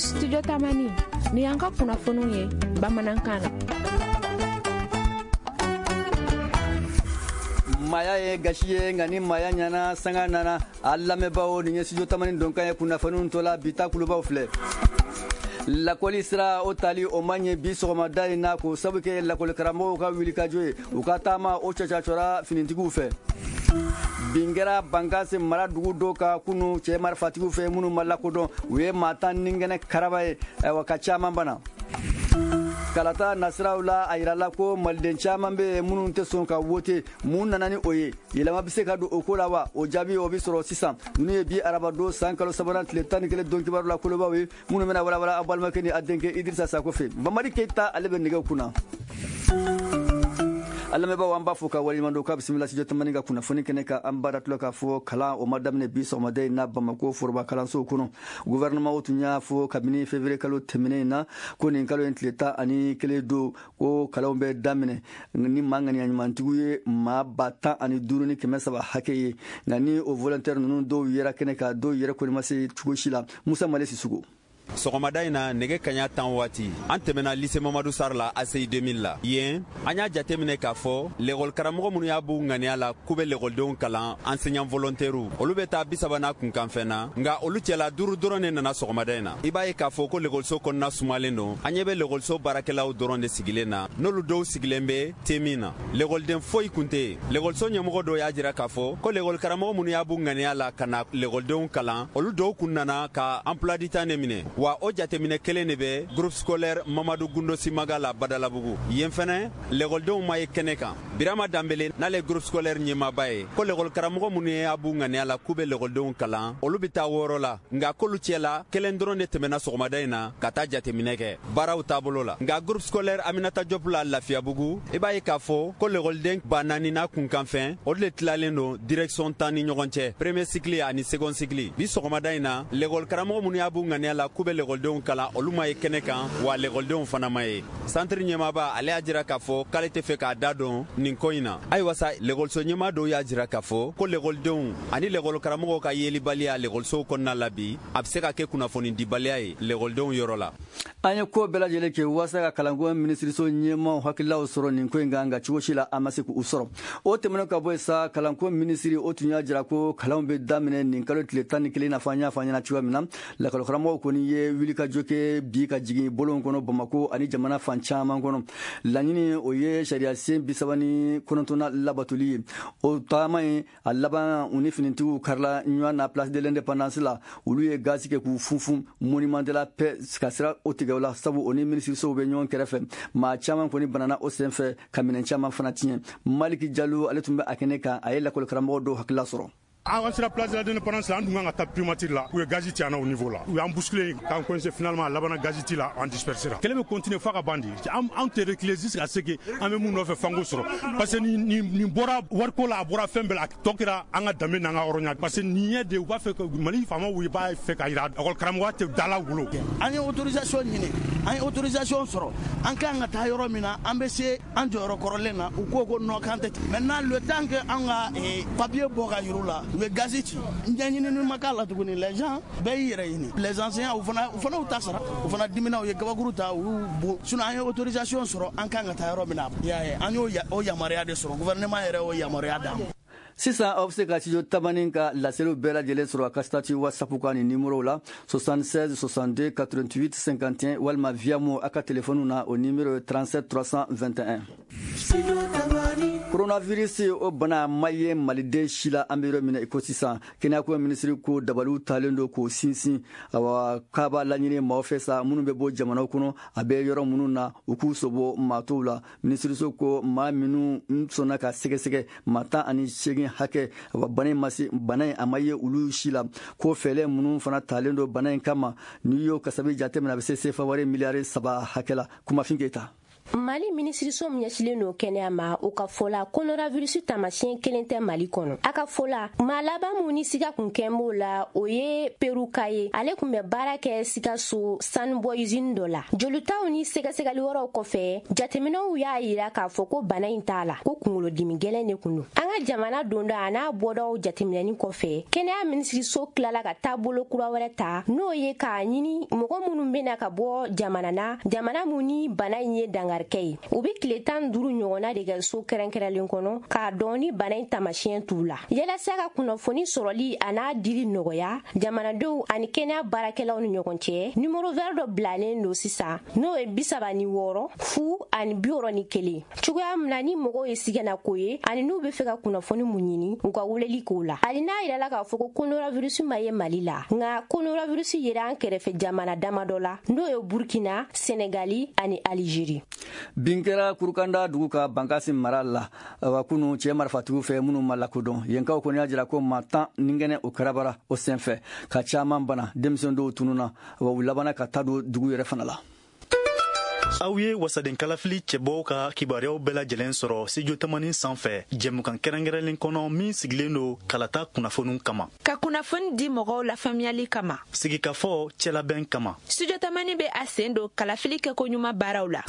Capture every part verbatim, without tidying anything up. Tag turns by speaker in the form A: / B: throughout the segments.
A: Studio Tamani ni yanka kunnafoniw ye bamanankan na.
B: Maya ye gashi ye ngani maya nyana sanga nana allamebao ni Studio Tamani donka ye kunnafoniw tola bita kulubaw filɛ. Lakoli sira o tali o manye bi sɔgɔmada in na ko sabu kɛ lakoli karamɔgɔw ka wulikajɔ ye u ka taama o cɛcacɔra finitigiw fɛ. Bingera Bangase mara dugu dɔ ka kunu cɛ marifatigiw fɛ minnu ma lakodɔn u ye maa tan ni kɛnɛ karaba ye wa ka caman bana. Kalata nasiraw la a yirala ko maliden caman bɛ minnu tɛ sɔn ka wote mun nana ni o ye yɛlɛma bɛ se ka don o ko la wa o jaabi o bɛ sɔrɔ sisan ninnu ye bi arabadon san kalo sabanan tile tan ni kelen don kibaru la kolobaw ye minnu bɛna walawala a balimakɛ ni a denkɛ Idirisa Sako fɛ Mamadi Keyita ale bɛ nɛgɛw kunna. Alameba an b'a fɔ ka waliɲuman ka bisimila Studio Tamani ka kunnafoni kɛnɛ ka an baara tula k'a fɔ kalan o ma daminɛ bi sɔgɔmada in na Bamako foroba kalansow kɔnɔ gouvernement tun y'a fɔ kabini février kalo tɛmɛnen na ko nin kalo in tile tan ani kelen don ko kalanw bɛ daminɛ ni maa ŋaniya ɲumantigiw ye maa ba tan ani duuru ni kɛmɛ saba hakɛ ye nka ni o volontaire ninnu dɔw yera kɛnɛ ka dɔw yɛrɛ kɔni ma se cogo si la Musa Male Sisugo.
C: Sɔgɔmada in na nɛgɛ kaɲa tan waati an tɛmɛna lycée Mamadou Sarr la A C I deux mille la yen an y'a jateminɛ k'a fɔ l'école karamɔgɔ minnu y'a b'u ŋaniya la k'u bɛ l'écoledenw kalan enseignant volontaires olu bɛ taa bi saba n'a kunkanfɛn na nka olu cɛla duuru dɔrɔn de nana sɔgɔmada in na i b'a ye k'a fɔ ko l'écoleso kɔnɔna sumalen don an ɲɛ bɛ l'écoleso baarakɛlaw dɔrɔn de sigilen na n'olu dɔw sigilen bɛ te min na l'écoleden foyi kun tɛ yen l'écoleso ɲɛmɔgɔ dɔw y'a jira k'a fɔ ko l'école karamɔgɔ minnu y'a b'u ŋaniya la ka na l'écoledenw kalan olu dɔw kun nana ka emploi du temps de minɛ wa o jateminɛ kelen de bɛ groupe scolaire Mamadou Gundo Simaga la Badalabugu yen fɛnɛ l'écoledenw ma ye kɛnɛ kan Birama Dambele n'ale groupe scolaire ɲɛmaaba ye ko l'école karamɔgɔ minnu ye a b'u ŋaniya la k'u bɛ l'écoledenw kalan olu bɛ taa wɔɔrɔ la nka k'olu cɛla kelen dɔrɔn de tɛmɛna sɔgɔmada in na ka taa jateminɛ kɛ baaraw taabolo la nka groupe scolaire Aminata Diop la Lafiyabugu i b'a ye k'a fɔ ko l'écoleden ba naani n'a kunkanfɛn o de tilalen don direction tan ni ɲɔgɔn cɛ premier cycle ani second cycle bi sɔgɔmada in na l'école karamɔgɔ minnu y'a b'u ŋaniya la k'u bɛ l'écoledenw kalan olu ma ye kɛnɛ kan wa l'écoledenw fana ma ye centre ɲɛmaaba ale y'a jira k'a fɔ k'ale tɛ fɛ k'a da dɔn nin ko in na ayiwa sa l'écoleso ɲɛmaa dɔw y'a jira k'a fɔ ko l'écoledenw ani l'école karamɔgɔw ka yelibaliya l'écolesow kɔnɔna la bi a bɛ se ka kɛ kunnafoni dibaliya ye l'écoledenw yɔrɔ la
B: an ye ko bɛɛ lajɛlen kɛ walasa ka kalanko minisiriso ɲɛmaw hakililaw sɔrɔ nin ko in kan nka cogo si la an ma se k'u sɔrɔ o tɛmɛnen ka bɔ yen sa kalanko minisiri o tun y'a jira ko kalanw bɛ daminɛ nin kalo tile tan ni kelen na fɔ an y'a fɔ an ɲɛna cogoya min na lakɔli karamɔgɔw kɔni ye wulikajɔ kɛ bi ka jigin bolon kɔnɔ Bamako ani jamana fan caman kɔnɔ laɲini o ye sariya sen bi saba ni kɔnɔntɔnna labatoli ye o taama ye a laban u ni finitigiw karila ɲɔgɔn na place de l'indépendance la olu ye gazi kɛ k'u funfun monument de la paix ka sira o tigɛ o la sabu o ni minisirisow bɛ ɲɔgɔn kɛrɛfɛ maa caman kɔni banana o sen fɛ ka minɛn caman fana tiɲɛ Maliki Jalo ale tun bɛ a kɛnɛ kan a ye lakɔli karamɔgɔ dɔw hakilila sɔrɔ.
D: An sera place de l'indépendance la an dun kan ka taa primature la u ye gazi ci an na au niveau la u y'an bousculer k'an coincé finalement a labana gazi ci la an dispersera kɛlɛ bɛ continuer f'a ka ban de an tɛ reculer jusqu'à ce que an bɛ mun nɔfɛ fanko sɔrɔ parce que nin nin bɔra wariko la a bɔra fɛn bɛɛ la a tɔ kɛra an ka danbe n'an ka hɔrɔnya parce que nin ye de u b'a fɛ ka Mali faamaw b'a fɛ ka yira école karamɔgɔya tɛ dala wolo
E: an ye autorisation ɲini an ye autorisation sɔrɔ an kan ka taa yɔrɔ min na an bɛ se an jɔyɔrɔ kɔrɔlen na u ko ko non k'an tɛ maintenant le temps que an ka papier bɔ ka yir'u la u bɛ gazi ci ɲɛɲinini ma k'a la tuguni les gens bɛɛ y'i yɛrɛ ɲini les enseignants u fana u fana u ta sara u fana dimina u ye gabakuru ta u y'u bon sinon an ye autorisation sɔrɔ an kan ka taa yɔrɔ min na i y'a ye an y'o o yamaruya de sɔrɔ gouvernement yɛrɛ y'o yamaruya d'an ma
B: sisan aw bɛ se ka Studio Tamani ka laseliw bɛɛ lajɛlen sɔrɔ a ka statut WhatsApp kan ni numéro la soixante-seize soixante-deux quatre-vingt-huit cinquante et un walima via mo a ka téléphone na o numéro trente-sept trois cent vingt et un. Coronavirus o bana ma ye maliden si la an bɛ yɔrɔ min na i ko sisan kɛnɛyako minisiri ko dabaliw talen don k'o sinsin awa k'a b'a laɲini maaw fɛ sa minnu bɛ bɔ jamanaw kɔnɔ a bɛ yɔrɔ minnu na u k'u sobɔ maa tɔw la minisiriso ko maa minnu sɔnna ka sɛgɛsɛgɛ maa tan ani seegin hakɛ wa bana in ma se bana in a ma ye olu si la ko fɛlɛ minnu fana talen don bana in kama n'i y'o kasabi jateminɛ a bɛ se sefa wari miliyari saba hakɛ la Kumafin Keyita.
F: Mali minisiriso min ɲɛsilen no kɛnɛya ma o ka fɔla coronavirus tamasiyɛn kelen tɛ Mali kɔnɔ. A ka fɔla maa laban mun ni siga kun kɛn b'o la o ye Peru ka ye. Ale kun bɛ baara kɛ Sikaso sanubɔ usine dɔ la. Jolitaw ni sɛgɛsɛgɛli wɛrɛw kɔfɛ jateminɛw y'a yira k'a fɔ ko bana in t'a la ko kunkolodimi gɛlɛn de kun don. An ka jamana donda a n'a bɔdaw jateminɛni kɔfɛ kɛnɛya minisiriso tilala ka taabolo kura wɛrɛ ta n'o ye k'a ɲini mɔgɔ minnu bɛna ka bɔ jamana na jamana mun ni bana in ye dangar u bɛ tile tan duuru ɲɔgɔnna de kɛ so kɛrɛnkɛrɛnlen kɔnɔ k'a dɔn ni bana in tamasiyɛn t'u la. Yalasa ka kunnafoni sɔrɔli a n'a dili nɔgɔya jamanadenw ani kɛnɛya baarakɛlaw ni ɲɔgɔn cɛ numero vert dɔ bilalen don sisan n'o ye bi saba ni wɔɔrɔ fu ani bi wɔɔrɔ ni kelen cogoya min na ni mɔgɔw ye sigana ko ye ani n'u bɛ fɛ ka kunnafoni mun ɲini u ka weleli k'o la. Hali n'a yirala k'a fɔ ko coronavirus ma ye Mali la nka coronavirus yera an kɛrɛfɛ jamana dama dɔ la n'o ye Burkina, Senegali ani Algérie.
B: Binkɛra Kurukanda dugu ka Bankasi mara la wa kunu cɛ marifatigiw fɛ minnu ma lakodɔn yenkaw kɔni y'a jira ko maa tan ni kɛnɛ o kɛrabara o senfɛ ka caaman bana denmisɛn dɔw tununa wa u labana ka taa don dugu yɛrɛ fana la.
G: Aw ye wasaden kalafili cɛbɔw ka kibaruyaw bɛɛ lajɛlen sɔrɔ studio tamani sanfɛ jɛmukan kɛrɛnkɛrɛnlen kɔnɔ min sigilen don kalata kunnafoniw kama
H: ka kunnafoni di mɔgɔw la faamuyali kama
G: sigikafɔ cɛlabɛn kama.
H: studio tamani bɛ a sen don kalafili kɛkoɲuman baaraw la.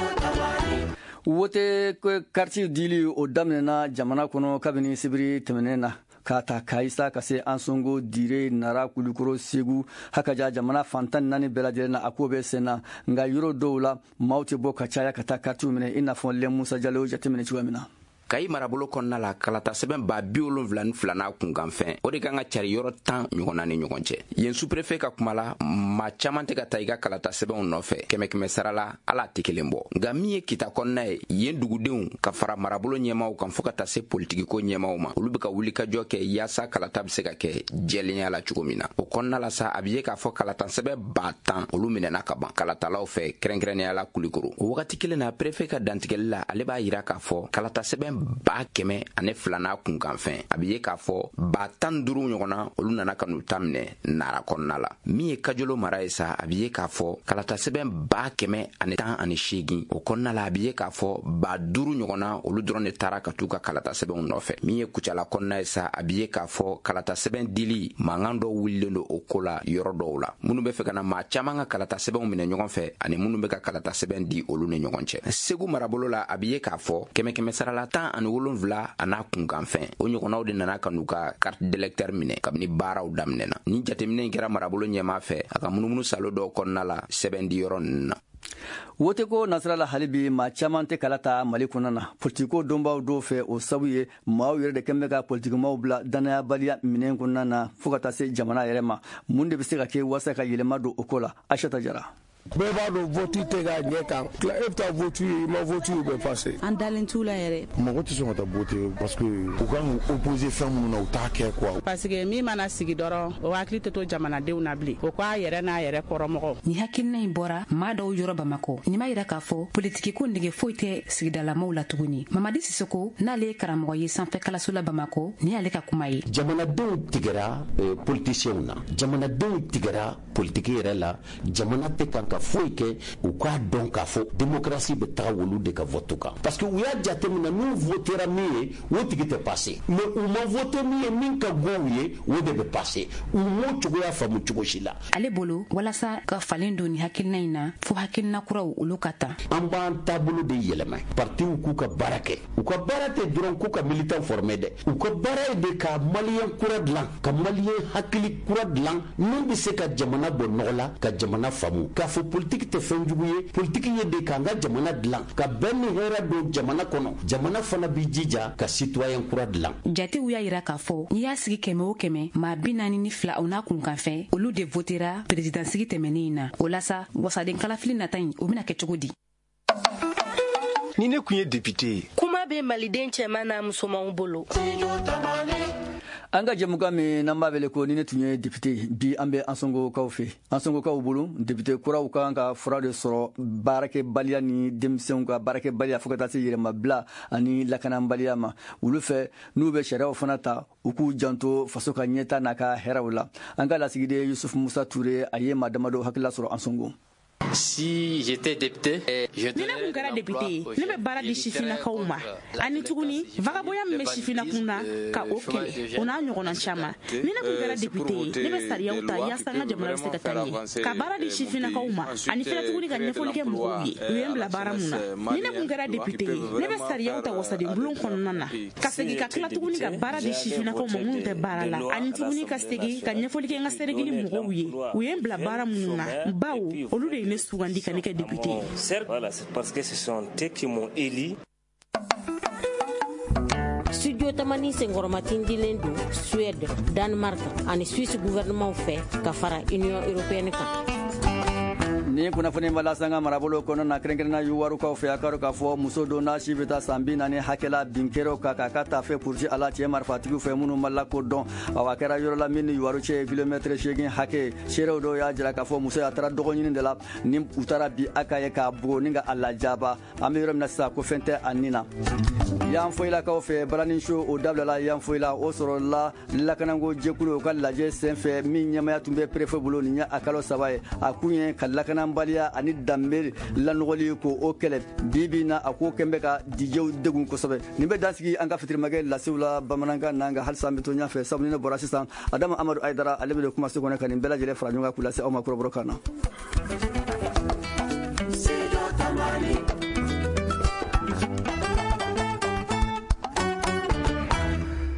B: wote quartier dili o daminɛna jamana kɔnɔ kabini sibiri tɛmɛnen na k'a ta Kayisa ka se Ansongo, Dire, Nara, Kulukoro, Segu, hakaja jamana fantan naani bɛɛ lajɛlen na a ko bɛ sen na nka yɔrɔ dɔw la maaw tɛ bɔ ka caya ka taa quartier minɛ i n'a fɔ Lɛn Musa Jalo jateminɛ cogoya min na.
I: Kayi marabolo kɔnɔna la kalata sɛbɛn ba bi wolonwula ni fila n'a kunkanfɛn o de kan ka cari yɔrɔ tan ɲɔgɔnna ni ɲɔgɔn cɛ. Yen sous-préfet ka kuma la maa caman tɛ ka taa i ka kalata sɛbɛnw nɔfɛ kɛmɛ kɛmɛ sara la ala tɛ kelen bɔ. Nka min ye kita kɔnɔna ye yen dugudenw ka fara marabolo ɲɛmaw kan fɔ ka taa se politikiko ɲɛmaw ma olu bɛ ka wulikajɔ kɛ yaasa kalata bɛ se ka kɛ jɛlenya la cogo min na. O kɔnɔna la sa a bɛ ye k'a fɔ kalata sɛbɛn ba tan olu minɛna ka ban kalatalaw fɛ kɛrɛnkɛrɛnnenya la Kulikoro. O wagati kelen na préfet ka dantigɛli la ale b'a yira k'a fɔ kalata sɛbɛn ba kɛmɛ ani filana kunkanfɛn a bɛ ye k'a fɔ ba tan duuru ɲɔgɔnna olu nana ka n'u ta minɛ Nara kɔnɔna la. Min ye Kajolo mara ye sa a bɛ ye k'a fɔ kalata sɛbɛn ba kɛmɛ ani tan ani seegin o kɔnɔna la a bɛ ye k'a fɔ ba duuru ɲɔgɔnna olu dɔrɔn de taara ka t'u ka kalata sɛbɛnw nɔfɛ. Min ye Kucala kɔnɔna ye sa a bɛ ye k'a fɔ kalata sɛbɛn dili mankan dɔw wulilen don o ko la yɔrɔ dɔw la minnu bɛ fɛ ka na maa caman ka kalata sɛbɛnw minɛ ɲɔgɔn fɛ ani minnu bɛ ka kalata sɛbɛn di olu ni ɲɔgɔn cɛ. Segu marabolo la a bɛ ye k'a fɔ kɛmɛ kɛmɛ sarala tan ani wolonwula a n'a kunkanfɛn o ɲɔgɔnnaw de nana ka n'u ka carte d'électeur minɛ kabini baaraw daminɛna. Ni jateminɛ in kɛra marabolo ɲɛmaa fɛ a ka munumunu salo dɔw kɔnɔna la sɛbɛn di yɔrɔ ninnu na.
B: wote ko nasirala halibi maa caman tɛ kala ta Mali kɔnɔ na politiko donbaw dɔw fɛ o sabu ye maaw yɛrɛ de kɛn bɛ ka politikimaw bila danayabaliya minɛn kɔnɔna na fo ka taa se jamana yɛrɛ ma mun de bɛ se ka kɛ wasa ka yɛlɛma don o ko la. Aishata Jara.
J: bɛɛ b'a dɔn vote tɛ ka ɲɛ kan e bɛ taa vote ye i ma vote ye u bɛ passer an dalen t'u la yɛrɛ mɔgɔ tɛ sɔn ka taa vote parce que u kan k'u opposer fɛn minnu na u t'a kɛ quoi parce que min mana sigi dɔrɔn o hakili tɛ to jamanadenw na bilen o k'a yɛrɛ n'a yɛrɛ kɔrɔmɔgɔ.
K: Ni hakilina in bɔra maa dɔw yɔrɔ Bamakɔ nin ma yira k'a fɔ politikiko nege foyi tɛ sigidalamaw la tuguni. Mamadi Sisoko n'ale ye karamɔgɔ ye sanfɛ kalanso la Bamakɔ ni y'ale ka kuma ye.
L: Jamanadenw tigɛra politiciens na jamanadenw tigɛra politiki yɛrɛ la jamana tɛ kan ka foyi kɛ u k'a dɔn k'a fɔ démocratie bɛ taga wolu de ka vote kan parce que u y'a jateminɛ n'u votera min ye o tigi tɛ passer mais u ma vote min ye min ka go u ye o de bɛ passer u m'o cogoya faamu cogo si la.
K: Ale bolo walasa ka falen don ni hakilina in na fo hakilina kuraw olu ka ta.
L: An b'an taabolo de yɛlɛma partiw k'u ka baara kɛ u ka baara tɛ dɔrɔn k'u ka militant former dɛ u ka baara ye de ka maliyɛn kura dilan ka maliyɛn hakili kura dilan min bɛ se ka jamana bɔ nɔgɔ la ka jamana faamu k'a fɔ politique tɛ fɛn jugu ye politique ye de k'an ka jamana dilan ka bɛn ni hɛrɛ don jamana kɔnɔ jamana fana b'i jija ka citoyen kura dilan.
K: Jatew y'a yira k'a fɔ n'i y'a sigi kɛmɛ o kɛmɛ maa bi naani ni fila o n'a kunkanfɛn olu de votera présidansigi tɛmɛnen in na o la sa wasaden kalafili nata in o bɛna kɛ cogo di.
M: Ni ne kun ye député ye
F: kuma bɛ maliden cɛman n'a musomanw bolo.
B: An ka jɛmukan min n'an b'a wele ko ni ne tun ye député bi an bɛ Ansongokaw fɛ Ansongokaw bolo député kuraw kan ka fura de sɔrɔ baarakɛbaliya ni denmisɛnw ka baarakɛbaliya fo ka taa se yɛrɛmabila ani lakanabaliya ma olu fɛ n'u bɛ sariyaw fana ta u k'u janto faso ka ɲɛta n'a ka hɛrɛw la. An ka lasigiden Yusuf Musa Ture a ye maa damadɔ hakilila sɔrɔ Ansongo.
N: Si j'étais député, je
O: ni ne kun kɛra député ne bɛ baara di sifinnakaw ma ani tuguni vagaboya min bɛ sifinnakun na ka o kɛlɛ o n'a ɲɔgɔnna caman ni ne kun kɛra député ne bɛ sariyaw ta yaasa n ka jamana bɛ se ka taa ɲɛ ka baara di sifinnakaw ma ani fɛnɛ tuguni ka ɲɛfɔli kɛ mɔgɔw ye u ye n bila baara mun na ni ne kun kɛra député ne bɛ sariyaw ta wasaden bulon kɔnɔna na ka segin ka tila tuguni ka baara di sifinnakaw ma minnu tɛ baara la ani tuguni ka segin ka ɲɛfɔli kɛ n ka seregili mɔgɔw ye u ye n bila baara minnu na bawo olu de ye ne sugandi ka ne kɛ député.
P: Voilà, c'est parce que ce sont eux qui m'ont élu.
Q: Studio Tamani Sengoromatindilen do Suède, Danemark ani Suisse gouvernement fait ka fara Union européenne kan.
B: Ni kunnafoni bala sanga marabolo kono na krenkrena yuwaru ka fe akaru ka fo muso do na shibita sambina ni hakela binkero ka ka ka fe pourji ala tie marfatigu fe munu malla ko don awakera yoro la min yuwaru che kilomètre shegin hake shero do ya jira ka fo muso ya tara dogo nyini de la ni utara bi akaye ka bo ninga alla jaba amiro na sa ko fente anina yan foila ka fe balani show o dabla la yan foila o soro la la kanango jekulo ka laje senfe min nyama ya tumbe préfet bulo ni nya akalo sabaye akunye kalakana Balia ani dambe lanogoli ko o kele bibina ako kembe ka dijew degun ko sobe nimbe dansigi anga fitri magel la sewla bamananga nanga halsa mito nya fe sabni no borasisan adama amadou aidara alebe de kuma se ko ne kan bela jele fra nyunga kula se o makro brokana